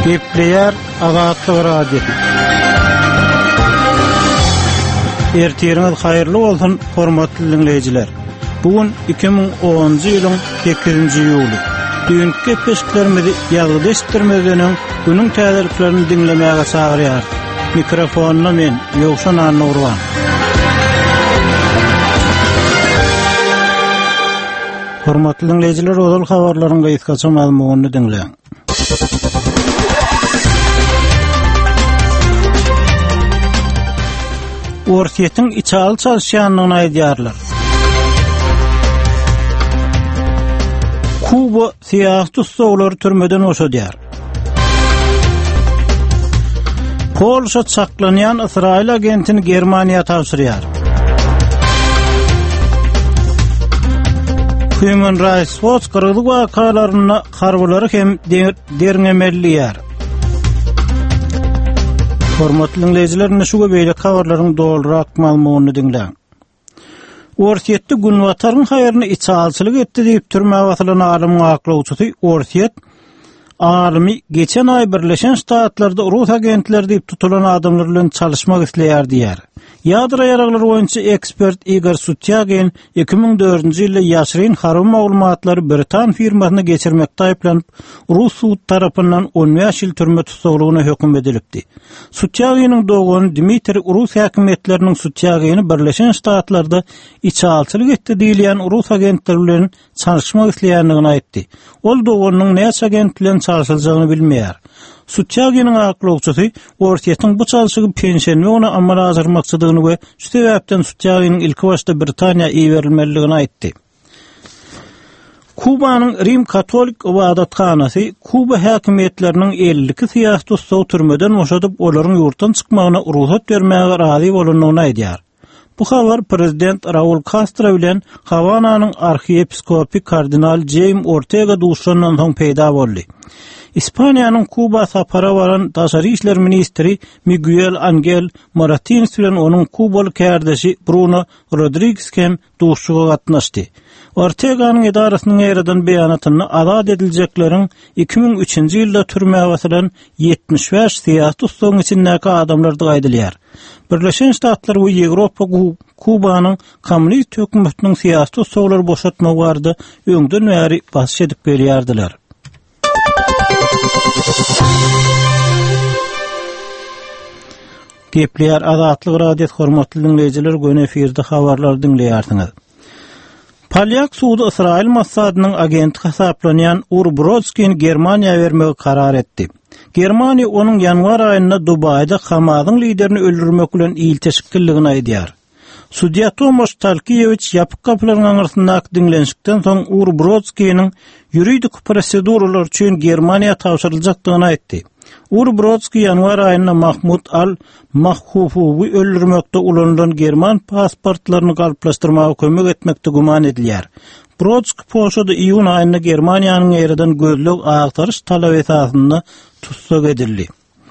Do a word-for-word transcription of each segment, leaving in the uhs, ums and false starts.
Gepleyer Azatlyk Radio. Ertiriniz hayırlı bolsun, hormatly dinleyijiler. Bugün iki bin onuncu ýylyň sekizinji ýuly. Dünkü gepleşiklerimizi ýagdy eşitdirmegeniň günüň täzeliklerini dinlemäge çagyrýar. Mikrofonyny men Ýowşan Nurwan. Hormatly dinleyijiler, ozal habarlaryň gaýtgaça mazmunyny dinleýän. Orsiýetiň içal çalşýanlygyny aýdýarlar. Kuba siýah tutsaglar türmeden oşadýar. Polşa çaklanýan Israil agentini Germaniýa tapşyrýar. Human Rights Watch gyrgyz wakalaryna garbulary hem derňemelliýär. Hormatly dinleyijiler, şu beýle habarlaryň dolurak mazmunyny dinleň. Orsiýetde Günwataryň haýyryny içalçylyk etdi diýip türmäge batylan alym aklawçysy Orsiýet alimi geçen ay Birleşen Ştatlarda Rus agentleri diýip tutulan adamlar bilen çalışmak isleýär diýär. Ýadra ýaraglar boýunça ekspert Igor Sutyagin iki bin dördünji ýylda ýaşyryn harum maglumatlary Britan firmasyna geçirmekde aýplanyp Rus sud tarapyndan on beş ýyl türme tutsaglygyna hökm edilipdi. Sutyaginin dogany Dmitri Rus häkimetleriniň Sutyagini Birleşen Ştatlarda içalçylyk etdi diýilýän Rus agentleri bilen çalışmak isleýänligini aýtdy. Ol doganynyň näçe agent bilen çalışylacagyny bilmeýär. Sutyaginin aklawçysy Orsiýetiň bu çalşygy pensiýany ona amala azar maksadyny we şu sebäpden Sutyaginin ilki başda Britaniýa iýerilmeligini aýtdy. Kubanyň Rim Katolik ibadathanasy Kuba häkimetleriniň ellik siýah tutsag türmeden boşadyp olaryň ýurtdan çykmagyna ruhsat bermäge razy bolanyny aýdýar. Bu habar Prezident Raul Castro bilen Havananyň arhiepiskopi kardinal Jaime Ortega duşandan soň peýda boldy. İspaniýanyň Kuba sapara baran Daşary işler ministri Miguel Angel Martínez bilen onuň Kubaly kärdeşi Bruno Rodriguez hem duşuga gatnaşdy. Orteganyň idarasynyň ýerden beýanatyny azad ediljeklerin iki bin üçünji ýylda türmäge batylan yetmiş beş siýah tutsagyň içindäki adamlar gaýdylýar. Birleşen Ştatlar we Ýewropa Kubanyň kommunist hökümetiniň siýah tutsaglar boşatmagy barada öňden bäri baş edip berýärdiler. Gepleyer Azatlyk Radio hormatly dinleyijiler, gün efirde habarlar dinleýärsiňiz. Polyak sudy Israil Mossadynyň agenti hasaplanýan Ur Brodskini Germaniýa bermegi karar etdi. Germaniýa onuň ýanwar aýynda Dubaýda Hamazyň liderini öldürmek bilen ýylteşikligini aýdýar. Sudya Tomasz Talkiewicz ýapyk kapylaryň aňyrtyndaky dinlenişikden soň Ur Brodskiniň ýuridik proseduralar üçin Germaniýa tapşyryljakdygyny aýtdy. Ur Brodski ýanwar aýynda Mahmud al-Mahhufowy öldürmekde ulanylan German pasportlaryny galplaşdyrmaga kömek etmekde guman edilýär. Brodski Polşada iýun aýynda Germaniýanyň ýerden gözleg agtarış talap esasyny tutsag edildi.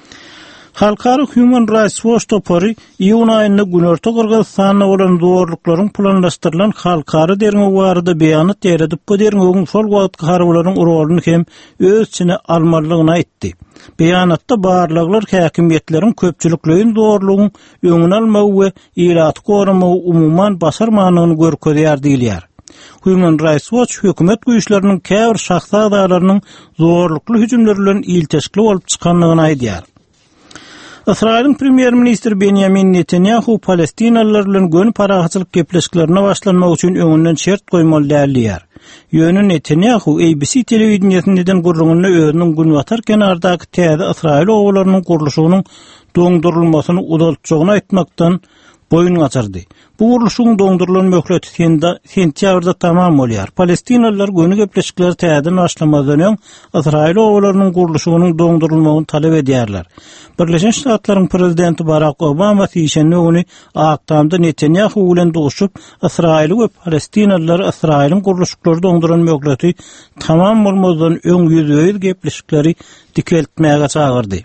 Halkara Human Rights Watch topary iýun aýynda Günorta Kyrgyzstanda bolan zorluklaryň planlaşdyrylan halkara derňegi barada beýanat ýeredip bu derňegiň şol wagtky harbalaryň roluny hem öz içine almalygyny aýtdy. Beýanatda barlyklar häkimetleriň köpçülikligiň zorlugyny öňüne almagy we ýylaty goramagy umuman basarmanyny görkezýär diýilýär. Human Rights Watch hökümet güýçleriniň käbir şahsy adalarynyň zorlukly hüjümleri bilen ýylteşikli bolup çykanlygyny aýdýar. Israil'in Premier Ministri Benjamin Netanyahu Palestinalılar bilen gön parahaçylyk gepleşiklerine başlanmak üçin öňünden şert goýmaly dälýär. Ýöne Netanyahu A B C telewizionynyň gurrungyny özüniň Günwatar kenardaky täze Israil owlarynyň gurulşynyň doňdurulmasyny udaltjagyny aýtmakdan boyun gaçyrdy. Bu gurulşyň doňdurulan möhleti sentýabrda tamam bolýar. Palestinalılar göni gepleşikleri täzeden başlamadan öň Israil owlarynyň gurulşynyň doňdurulmagyny talap edýärler. Birleşen Ştatlaryň prezidenti Barack Obama ýeşenli ony aktamda Netanyahu bilen duşup Israil we Palestinalılar Israilin gurulşyklary doňduran möhleti tamam bolmadan öň ýüzüýe gepleşikleri dikeltmäge çagyrdy.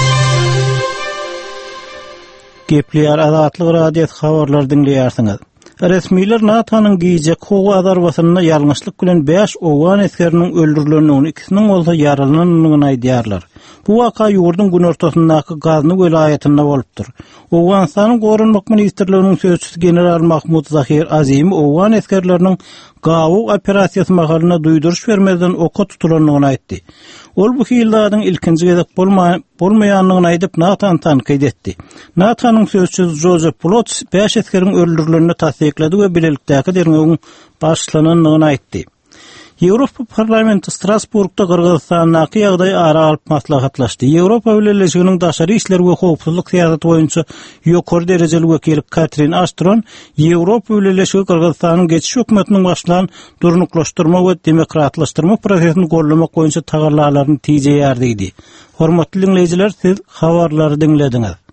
Gepleyer Azatlyk Radio habarlar dinleýärsiňiz. Resmiler NATO'nun giyecek howa azarbasyna ýalňyşlyk bilen beş owgan eskeriniň öldürilendigini, ikisiniň bolsa ýaralananyny aýdýarlar. Bu waka ýurdun gün ortasyndaky Gazny welaýatynda bolupdyr. Owganistanyň Gorunmak ministrliginiň sözçüsi general Mahmud Zahir Azim owgan eskerleriniň gawu operasiýasy magalyna duýduruş bermeden oka tutulanyny aýtdy. Ol bu hildadyň ilkinji gezek bolmaýanlygyny aýdyp NATO'ny tanqid etdi. NATO'nyň sözçüsi Joseph Plots beş eskeriň öldürilenini tasdiklady we bilelikdäki dernegiň başlananyny aýtdy. Ýewropa parlamenti Strasburgda Kırgızstanyň ýagdaý ara alyp maslahatlaşdy. Ýewropa Birleşiginiň daşary işler we howpsuzlyk syýasaty boýunça ýokary derejeli wekili Catherine Ashton, Ýewropa Birleşigi Kırgızstanyň geçiş hökümetiniň başlanan durnuklaşdyrma we demokratlaşdyrma prosesini gollamak boýunça tagarlalaryny tijeýärdi. Hormatly dinleýijiler, siz habarlary dinlediňiz.